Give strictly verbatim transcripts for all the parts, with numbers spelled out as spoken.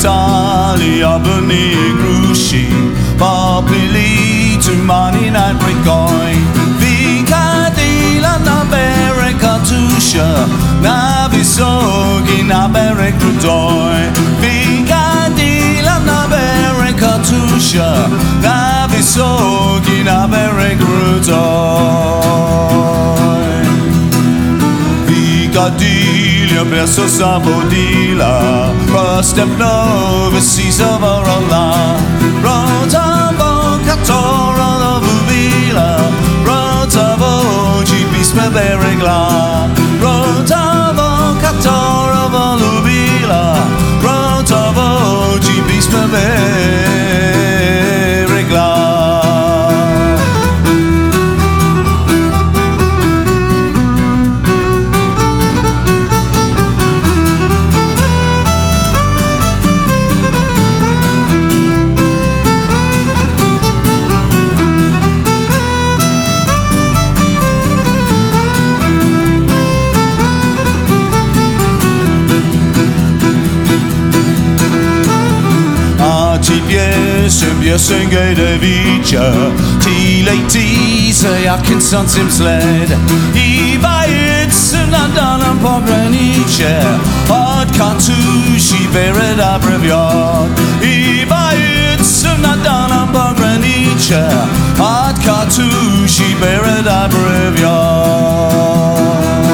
Italy, Albany, Grushi, Popili, Tumani, and Brigoi, Vicadilla, Nabere, Katusha, Navisogi, Nabere, Krudoi, Vicadilla, Nabere, Katusha, Navisogi, Nabere, Krudoi, Vicadilla, Verso Savodila, Rostevnova, Caesar Varala, Rotavo, Catora, Vuvila, Rotavo, Gibisme Beregla, Rotavo, Catora, Voluvila, Rotavo, Gibisme Beregla. Senge de vice, ti lejti se jakin sancim sled. I vajec na danem pogranicze, od Katusi vered abreviat. I vajec na danem pogranicze, od Katusi vered abreviat.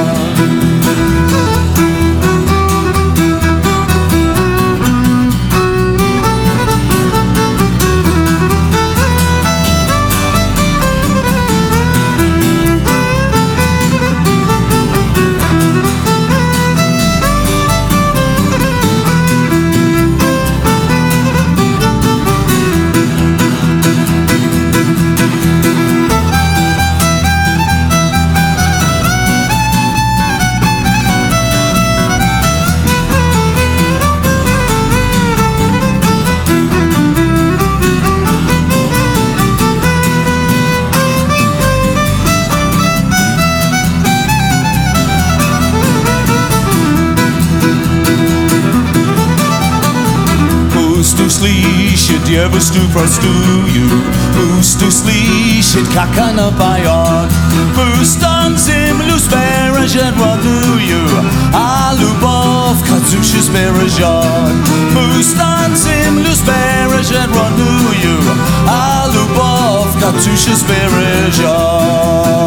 Slyšet je vrstu prostuju, pustu slyšet kakana bajot. Pustan zemlju zberažet raduju, a ljubov Katuše zberažet. Pustan zemlju zberažet raduju, a ljubov Katuše zberažet.